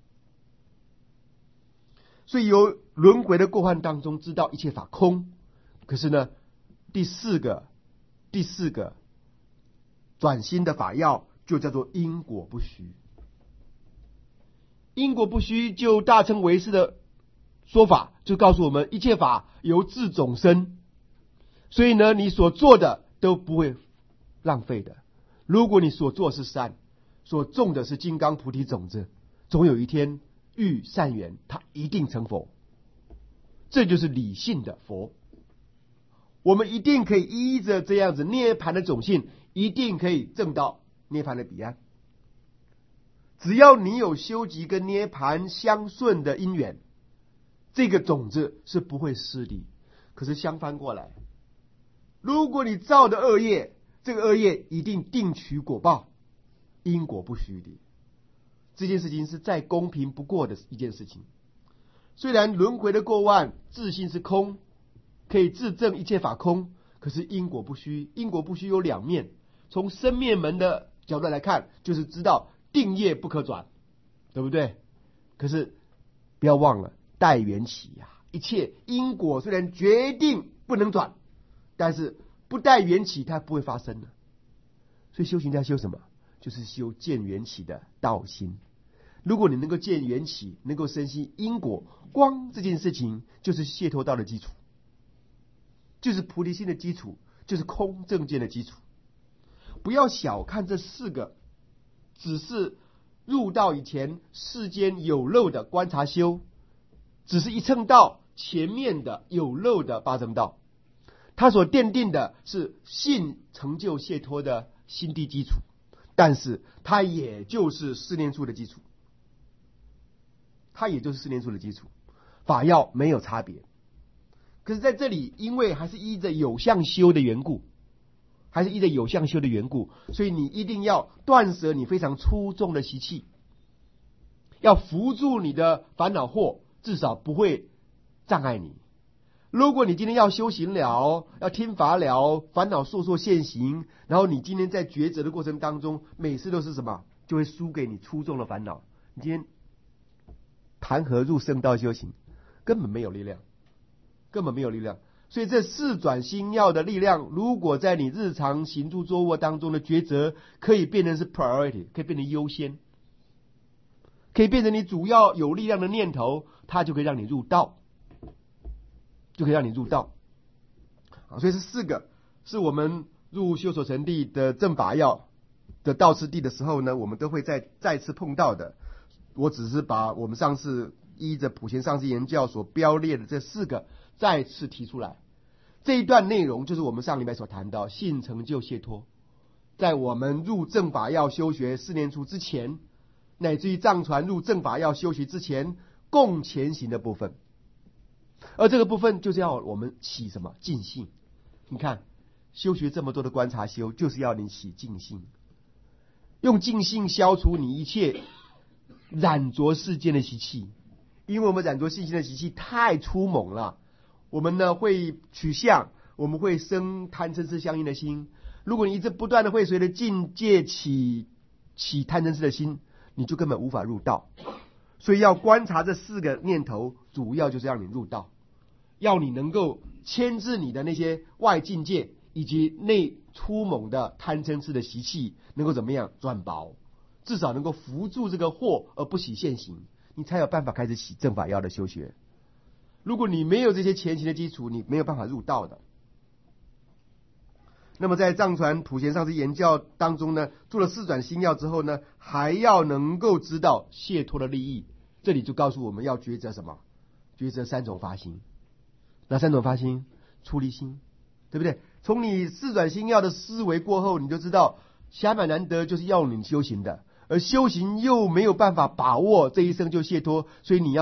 所以由轮回的过患当中知道一切法空。可是呢，第四个第四个转心的法要就叫做因果不虚。因果不虚就大乘唯识的说法，就告诉我们一切法由自种生，所以呢，你所做的都不会浪费的。如果你所做是善，所种的是金刚菩提种子，总有一天遇善缘，它一定成佛。这就是理性的佛。我们一定可以依着这样子涅盘的种性，一定可以证到涅盘的彼岸。只要你有修集跟涅盘相顺的因缘，这个种子是不会失的。可是相反过来，如果你造的恶业，这个恶业一定定取果报，因果不虚的。这件事情是再公平不过的一件事情。虽然轮回的过患自性是空，可以自证一切法空，可是因果不虚。因果不虚有两面，从生灭门的角度来看，就是知道定业不可转，对不对？可是不要忘了待缘起呀、啊，一切因果虽然决定不能转，但是不待缘起它不会发生的。所以修行家修什么？就是修见缘起的道心。如果你能够见缘起，能够深悉因果，光这件事情就是解脱道的基础，就是菩提心的基础，就是空正见的基础。不要小看这四个只是入道以前世间有漏的观察修，只是一乘道前面的有漏的八正道，它所奠定的是信成就解脱的心地基础，但是它也就是四念处的基础，它也就是四念处的基础，法要没有差别。可是在这里，因为还是依着有相修的缘故，还是依着有相修的缘故，所以你一定要断舍你非常粗重的习气，要扶住你的烦恼祸，至少不会障碍你。如果你今天要修行了，要听法了，烦恼烁烁现行，然后你今天在抉择的过程当中，每次都是什么，就会输给你粗重的烦恼。你今天谈何入圣道修行？根本没有力量，根本没有力量。所以这四转心要的力量，如果在你日常行住坐卧当中的抉择，可以变成是 priority， 可以变成优先，可以变成你主要有力量的念头，它就可以让你入道，就可以让你入道。所以是四个，是我们入修所成地的正法要的道次第的时候呢，我们都会再再次碰到的。我只是把我们上次依着普贤上师言教所标列的这四个再次提出来。这一段内容就是我们上礼拜所谈到信成就解脱，在我们入正法要修学四念处之前，乃至于藏传入正法要修学之前，共前行的部分。而这个部分就是要我们起什么净性。你看修学这么多的观察修，就是要你起净性，用净性消除你一切染着世间的习气。因为我们染着世间的习气太粗猛了，我们呢会取相，我们会生贪嗔痴相应的心。如果你一直不断的会随着境界起起贪嗔痴的心，你就根本无法入道。所以要观察这四个念头，主要就是让你入道，要你能够牵制你的那些外境界以及内粗猛的贪嗔痴的习气，能够怎么样转薄，至少能够扶住这个祸而不起现行，你才有办法开始起正法要的修学。如果你没有这些前行的基础，你没有办法入道的。那么在藏传普贤上师言教当中呢，做了四转心要之后呢，还要能够知道解脱的利益。这里就告诉我们要抉择什么？抉择三种发心。哪三种发心？出离心，对不对？从你四转心要的思维过后，你就知道暇满难得就是要你修行的，而修行又没有办法把握这一生就解脱，所以你要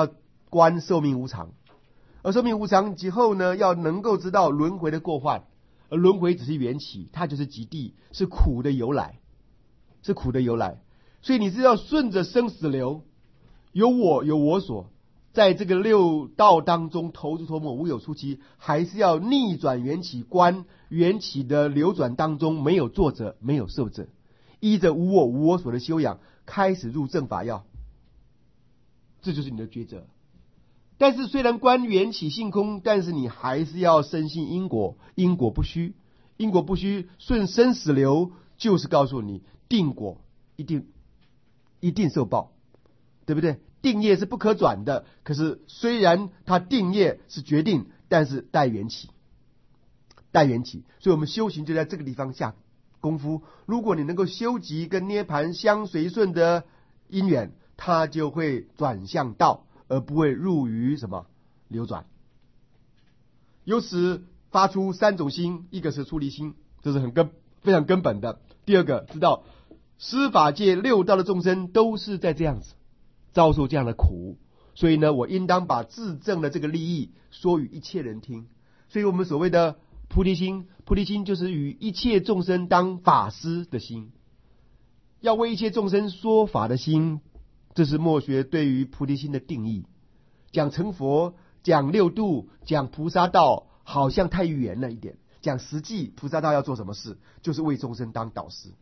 观寿命无常，而寿命无常之后呢，要能够知道轮回的过患，而轮回只是缘起，它就是极地，是苦的由来，是苦的由来。所以你是要顺着生死流，有我有我所，在这个六道当中投出头末，无有出期，还是要逆转缘起观，缘起的流转当中没有作者，没有受者，依着无我无我所的修养，开始入正法要，这就是你的抉择。但是虽然观缘起性空，但是你还是要深信因果，因果不虚，因果不虚，顺生死流，就是告诉你定果一定一定受报，对不对？定业是不可转的，可是虽然它定业是决定，但是带缘起，带缘起，所以我们修行就在这个地方下功夫。如果你能够修集跟涅盘相随顺的因缘，它就会转向道，而不会入于什么流转。由此发出三种心，一个是出离心，这是很根非常根本的。第二个，知道司法界六道的众生都是在这样子遭受这样的苦，所以呢，我应当把自证的这个利益说与一切人听。所以我们所谓的菩提心，菩提心就是与一切众生当法师的心，要为一切众生说法的心，这是末学对于菩提心的定义。讲成佛，讲六度，讲菩萨道，好像太远了一点。讲实际菩萨道要做什么事，就是为众生当导师。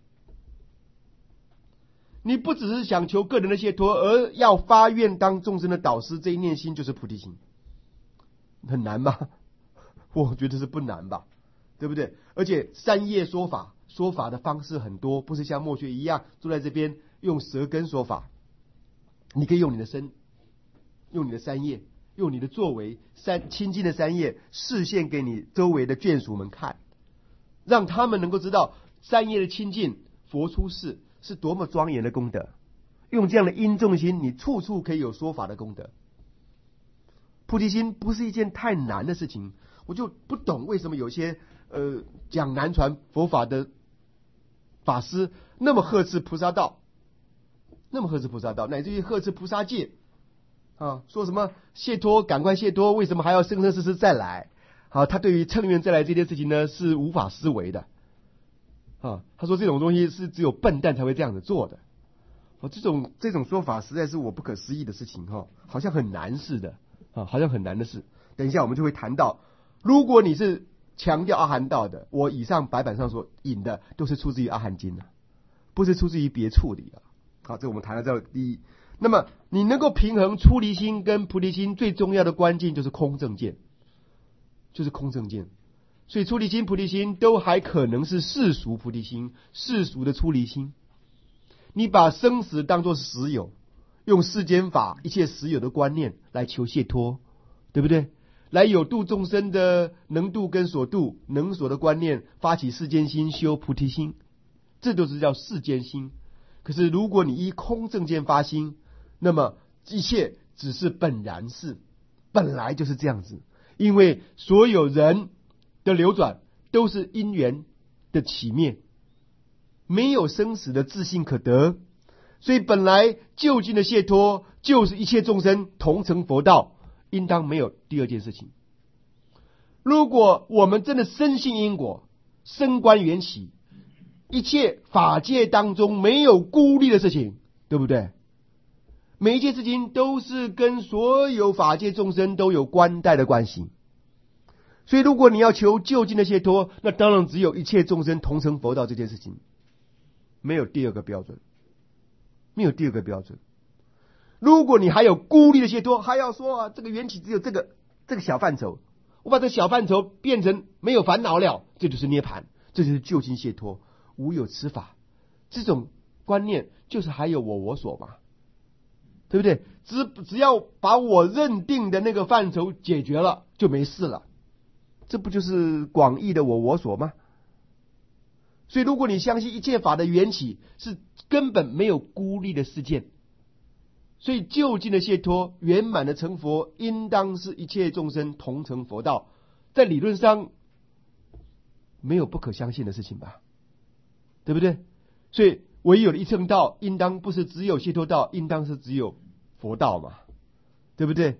你不只是想求个人的解脱，而要发愿当众生的导师，这一念心就是菩提心。很难吗？我觉得是不难吧，对不对？而且三业说法，说法的方式很多，不是像末学一样坐在这边用舌根说法。你可以用你的身，用你的三业，用你的作为，三清净的三业示现给你周围的眷属们看，让他们能够知道三业的清净，佛出世是多么庄严的功德。用这样的因重心，你处处可以有说法的功德。菩提心不是一件太难的事情，我就不懂为什么有些呃讲南传佛法的法师那么呵斥菩萨道，那么呵斥菩萨道，乃至于呵斥菩萨戒啊，说什么解脱，赶快解脱，为什么还要生生世世再来？啊，他对于乘愿再来这件事情呢，是无法思维的。啊，他说这种东西是只有笨蛋才会这样子做的。哦，这种这种说法实在是我不可思议的事情哈、哦，好像很难似的啊，好像很难的事。等一下我们就会谈到，如果你是强调阿含道的，我以上白板上所引的都是出自于阿含经的、啊，不是出自于别处的啊。好，这我们谈到这第一。那么你能够平衡出离心跟菩提心，最重要的关键就是空正见，就是空正见。所以出离心、菩提心都还可能是世俗菩提心，世俗的出离心。你把生死当作实有，用世间法一切实有的观念来求解脱，对不对？来有度众生的能度跟所度能所的观念，发起世间心，修菩提心，这都是叫世间心。可是如果你依空正见发心，那么一切只是本然事，本来就是这样子。因为所有人的流转都是因缘的起灭，没有生死的自性可得，所以本来究竟的解脱就是一切众生同成佛道，应当没有第二件事情。如果我们真的深信因果，深观缘起，一切法界当中没有孤立的事情，对不对？每一件事情都是跟所有法界众生都有关带的关系。所以如果你要求究竟的解脱，那当然只有一切众生同成佛道这件事情，没有第二个标准，没有第二个标准。如果你还有孤立的解脱，还要说啊，这个缘起只有这个这个小范畴，我把这小范畴变成没有烦恼了，这就是涅槃，这就是究竟解脱，无有此法。这种观念就是还有我我所嘛，对不对？只只要把我认定的那个范畴解决了，就没事了。这不就是广义的我我所吗？所以如果你相信一切法的缘起是根本没有孤立的事件，所以究竟的解脱圆满的成佛，应当是一切众生同成佛道，在理论上没有不可相信的事情吧，对不对？所以唯有的一乘道，应当不是只有解脱道，应当是只有佛道嘛，对不对？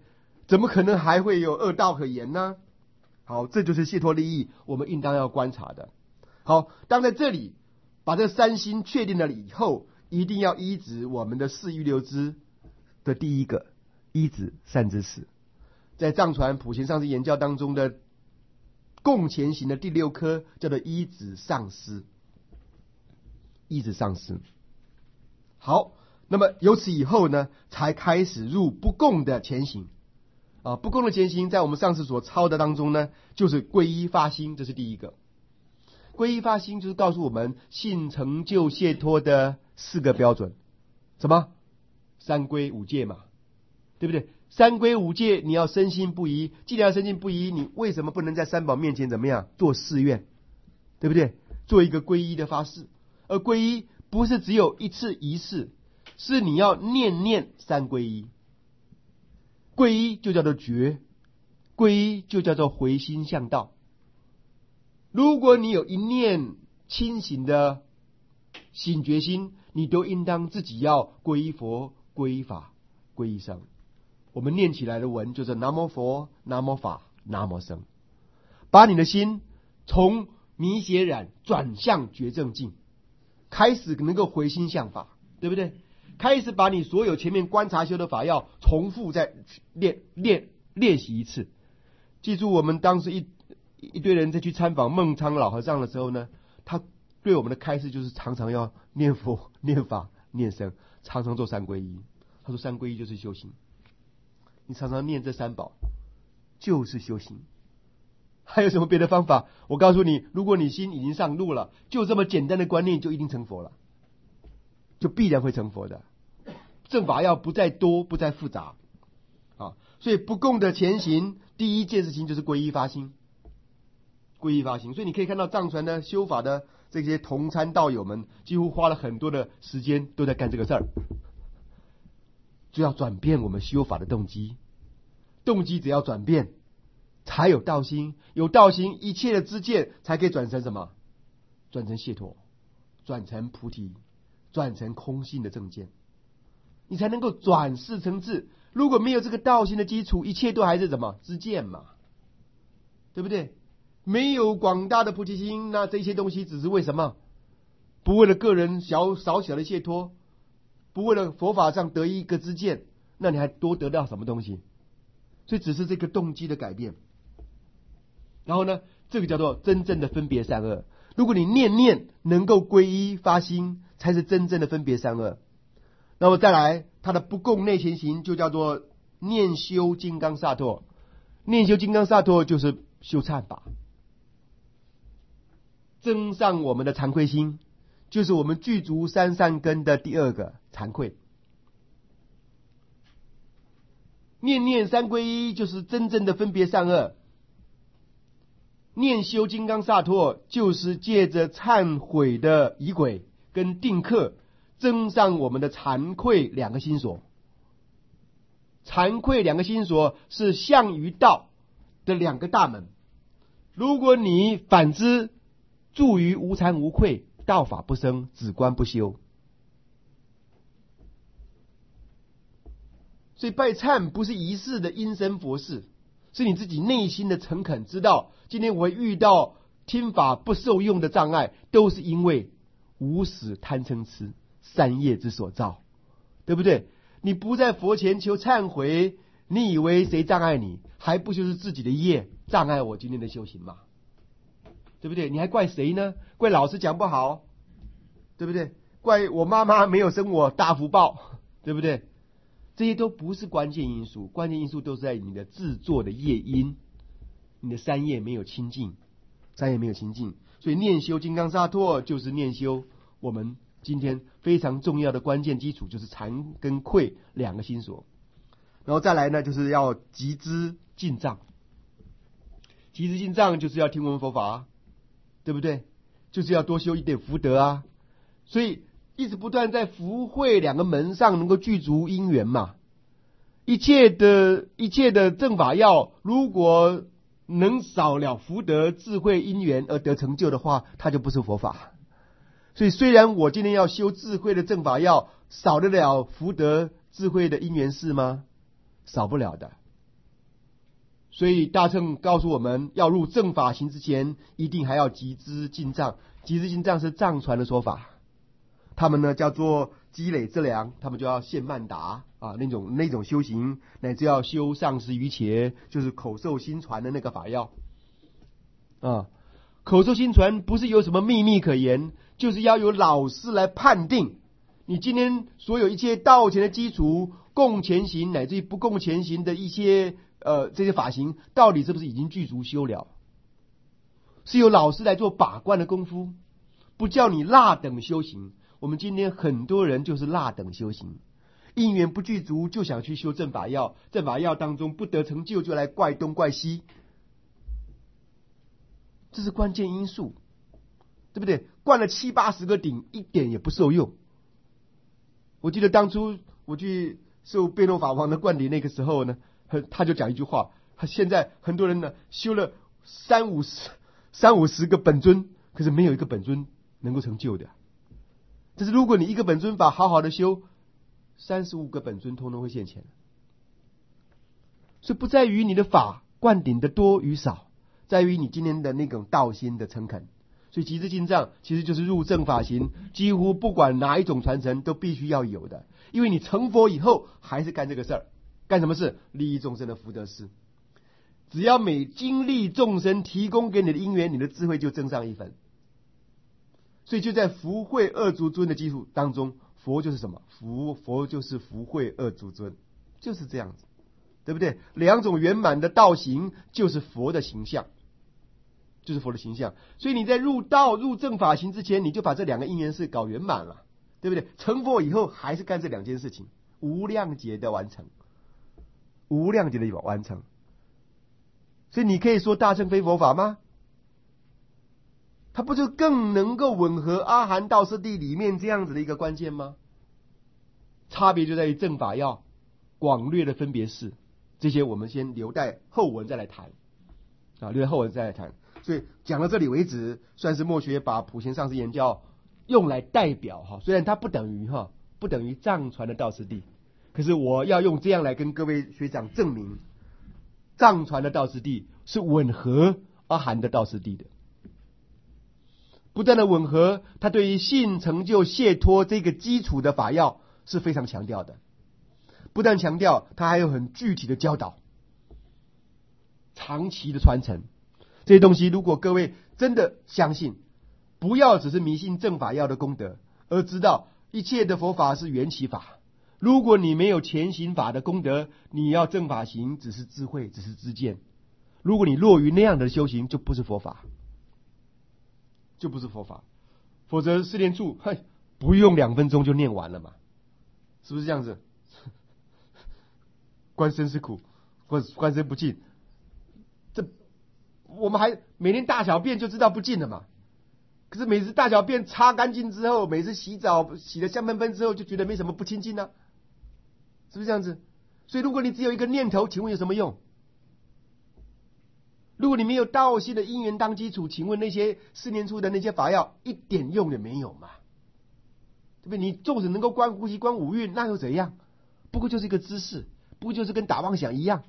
怎么可能还会有恶道可言呢？好，这就是解脱利益，我们应当要观察的。好，当在这里把这三心确定了以后，一定要依止我们的四欲六知的第一个，依止善知识。在藏传普贤上师言教当中的共前行的第六科叫做依止上师，依止上师。好，那么由此以后呢，才开始入不共的前行啊。不共的前行，在我们上次所抄的当中呢，就是皈依发心，这是第一个。皈依发心就是告诉我们信成就解脱的四个标准，什么？三皈五戒嘛，对不对？三皈五戒你要深信不疑，既然要深信不疑，你为什么不能在三宝面前怎么样做誓愿，对不对？做一个皈依的发誓。而皈依不是只有一次一次，是你要念念三皈依。皈依就叫做觉，皈依就叫做回心向道。如果你有一念清醒的醒觉心，你都应当自己要皈依佛、皈依法、皈依僧。我们念起来的文就是南无佛、南无法、南无僧，把你的心从迷邪染转向觉正境，开始能够回心向法，对不对？开始把你所有前面观察修的法要重复再练练练习一次。记住，我们当时一一堆人在去参访孟昌老和尚的时候呢，他对我们的开示就是常常要念佛、念法、念僧，常常做三皈依。他说三皈依就是修行，你常常念这三宝就是修行。还有什么别的方法？我告诉你，如果你心已经上路了，就这么简单的观念就一定成佛了，就必然会成佛的。正法要不再多，不再复杂啊。所以不共的前行，第一件事情就是皈依发心。皈依发心，所以你可以看到藏传的修法的这些同参道友们，几乎花了很多的时间都在干这个事儿，就要转变我们修法的动机。动机只要转变，才有道心，有道心，一切的知见才可以转成什么？转成解脱，转成菩提，转成空性的正见，你才能够转世成智。如果没有这个道心的基础，一切都还是什么？知见嘛，对不对？没有广大的菩提心，那这些东西只是为什么？不为了个人小少小的解脱，不为了佛法上得一个知见，那你还多得到什么东西？所以只是这个动机的改变。然后呢，这个叫做真正的分别善恶。如果你念念能够皈依发心，才是真正的分别善恶。那么再来，它的不共内前行就叫做念修金刚萨埵。念修金刚萨埵就是修忏法，增上我们的惭愧心，就是我们具足三善根的第二个惭愧。念念三皈依就是真正的分别善恶。念修金刚萨埵就是借着忏悔的仪轨跟定课，增上我们的惭愧两个心所。惭愧两个心所是向于道的两个大门。如果你反之住于无惭无愧，道法不生，止观不修。所以拜忏不是仪式的因身佛事，是你自己内心的诚恳，知道今天我会遇到听法不受用的障碍，都是因为无始贪嗔痴三业之所造，对不对？你不在佛前求忏悔，你以为谁障碍你？还不就是自己的业障碍我今天的修行吗？对不对？你还怪谁呢？怪老师讲不好，对不对？怪我妈妈没有生我大福报，对不对？这些都不是关键因素，关键因素都是在你的制作的业因，你的三业没有清净，三业没有清净。所以念修金刚萨埵就是念修我们今天非常重要的关键基础，就是惭跟愧两个心所。然后再来呢，就是要集资进藏。集资进藏就是要听闻佛法啊，对不对？就是要多修一点福德啊。所以一直不断在福慧两个门上能够具足因缘嘛。一切的一切的正法要，如果能少了福德智慧因缘而得成就的话，它就不是佛法。所以虽然我今天要修智慧的正法要，少得了福德智慧的因缘事吗？少不了的。 所以大乘告诉我们要入正法行之前，一定还要集资进藏。集资进藏是藏传的说法，他们呢叫做积累资粮，他们就要献曼达啊，那种那种修行，乃至要修上师瑜伽，就是口授心传的那个法要啊。口授心传不是有什么秘密可言，就是要有老师来判定你今天所有一切道前的基础、共前行乃至于不共前行的一些呃这些法行，到底是不是已经具足修了？是由老师来做把关的功夫，不叫你落等修行。我们今天很多人就是落等修行，因缘不具足就想去修正法要，正法要当中不得成就就来怪东怪西，这是关键因素，对不对？灌了七八十个顶，一点也不受用。我记得当初我去受辩论法王的灌顶那个时候呢，他就讲一句话：他现在很多人呢修了三五十、三五十个本尊，可是没有一个本尊能够成就的。但是如果你一个本尊法好好的修，三十五个本尊通通会现前。所以不在于你的法灌顶的多与少，在于你今天的那种道心的诚恳。所以集资进藏其实就是入正法行，几乎不管哪一种传承都必须要有的，因为你成佛以后还是干这个事儿，干什么事？利益众生的福德事。只要每经历众生提供给你的因缘，你的智慧就增上一分。所以就在福慧二足尊的基础当中，佛就是什么？福佛就是福慧二足尊，就是这样子，对不对？两种圆满的道行就是佛的形象，就是佛的形象。所以你在入道入正法行之前，你就把这两个因缘事搞圆满了，对不对？成佛以后还是干这两件事情，无量劫的完成，无量劫的完成。所以你可以说大乘非佛法吗？它不就更能够吻合阿含道次第里面这样子的一个关键吗？差别就在于正法要、广略的分别事，这些我们先留待后文再来谈啊，留待后文再来谈。所以讲到这里为止，算是默学把普贤上师言教用来代表哈，虽然它不等于哈，不等于藏传的道次第，可是我要用这样来跟各位学长证明，藏传的道次第是吻合阿含的道次第的。不断的吻合，他对于性成就解脱这个基础的法要是非常强调的。不但强调，他还有很具体的教导，长期的传承。这些东西，如果各位真的相信，不要只是迷信正法要的功德，而知道一切的佛法是缘起法。如果你没有前行法的功德，你要正法行只是智慧，只是知见。如果你落于那样的修行，就不是佛法。就不是佛法，否则四念处，嘿，不用两分钟就念完了嘛，是不是这样子？观身是苦，观观身不净，这我们还每天大小便就知道不净了嘛。可是每次大小便擦干净之后，每次洗澡洗得香喷喷之后，就觉得没什么不清净呢，是不是这样子？所以如果你只有一个念头，请问有什么用？如果你没有道心的因缘当基础，请问那些四念处的那些法要一点用也没有嘛？对不对？你纵使能够观呼吸、观五蕴，那又怎样？不过就是一个姿势，不过就是跟打妄想一样。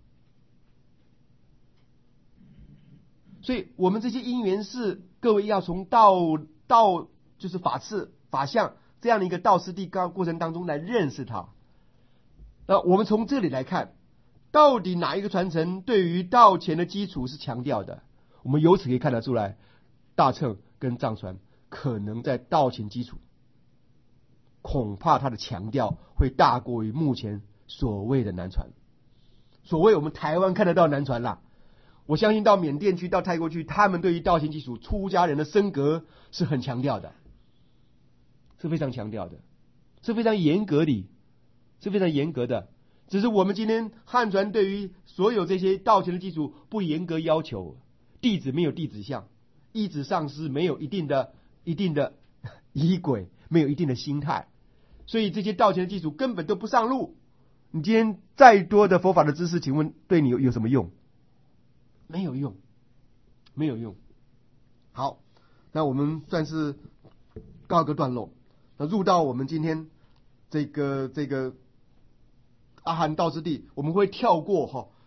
所以我们这些因缘事，各位要从道道就是法次、法相这样的一个道次第过程当中来认识它。那我们从这里来看，到底哪一个传承对于道前的基础是强调的？我们由此可以看得出来，大乘跟藏传可能在道前基础，恐怕它的强调会大过于目前所谓的南传。所谓我们台湾看得到南传啦，我相信到缅甸去、到泰国去，他们对于道前基础出家人的升格是很强调的，是非常强调的，是非常严格的，是非常严格的。只是我们今天汉传对于所有这些道前的基础不严格要求，弟子没有弟子相，依止上师没有一定的一定的仪轨，没有一定的心态，所以这些道前的基础根本都不上路。你今天再多的佛法的知识，请问对你有有什么用？没有用，没有用。好，那我们算是告个段落。那入到我们今天这个这个阿含道之地，我们会跳过哈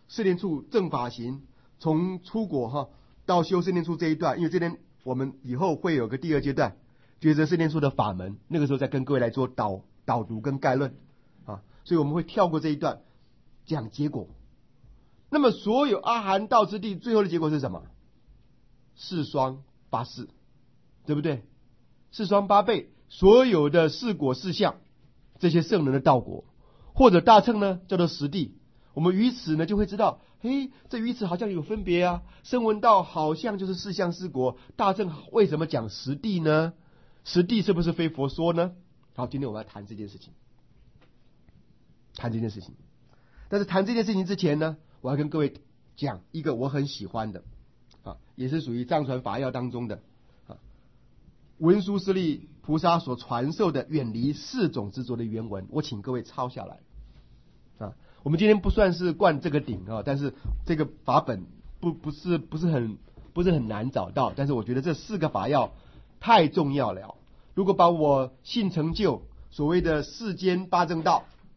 四念处正法行，从出果哈到修四念处这一段，因为这边我们以后会有个第二阶段，觉知四念处的法门，那个时候再跟各位来做导导读跟概论啊，所以我们会跳过这一段讲结果。那么所有阿含道之地最后的结果是什么？四双八事，对不对？四双八倍，所有的四果四相，这些圣人的道果，或者大乘呢叫做实地。我们于此呢就会知道，嘿，这于此好像有分别啊。声闻道好像就是四相四果，大乘为什么讲实地呢？实地是不是非佛说呢？好，今天我们要谈这件事情，谈这件事情。但是谈这件事情之前呢，我要跟各位讲一个我很喜欢的啊，也是属于藏传法要当中的啊，文殊师利菩萨所传授的远离四种执着的原文，我请各位抄下来啊。我们今天不算是灌这个顶啊，但是这个法本不不是不是很不是很难找到，但是我觉得这四个法要太重要了。如果把我信成就所谓的世间八正道